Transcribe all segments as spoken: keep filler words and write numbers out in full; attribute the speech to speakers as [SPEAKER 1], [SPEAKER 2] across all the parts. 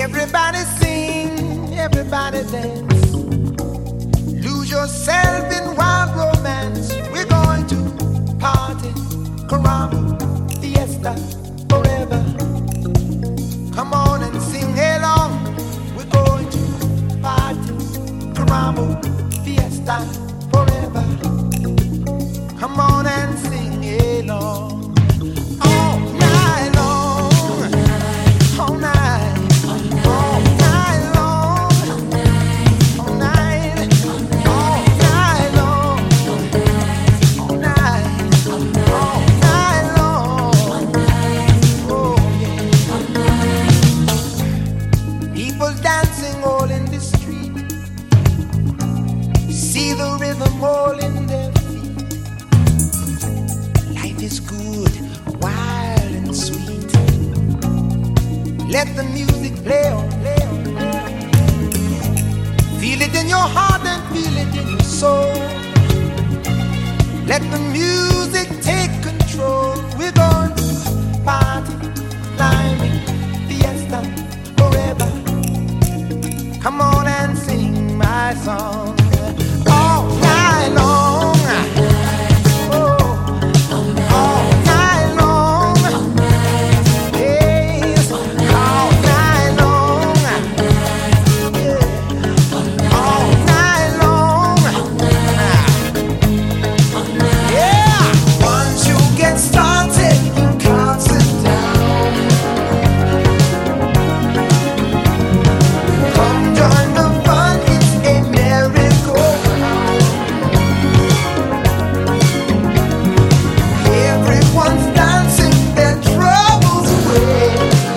[SPEAKER 1] Everybody sing, everybody dance. Lose yourself in wild romance. We're going to party, caramba, fiesta, forever. Come on and sing along. We're going to party, caramba, fiesta, forever. Come on and sing along. All night long, all night. See the rhythm all in their feet. Life is good, wild and sweet. Let the music play on, play on, play on. Feel it in your heart and feel it in your soul. Let the music take control. We're going to party, climbing, fiesta, forever. Come on and sing my song. All night long, oh, all night long, yes, all night long, yeah, all night long, yeah. Once you get started, you can't sit down. Come join the fun, it's a miracle. Everyone's dancing their troubles away.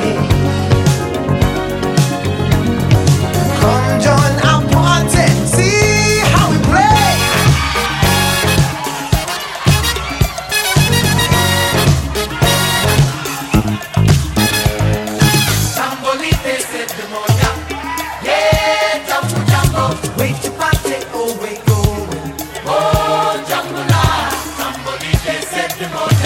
[SPEAKER 1] Come join our party, see how we play. Sambolite se demonia, yeah, jambo jambo. Wait to party, oh wait going, oh jambo la. Sambolite se demonia.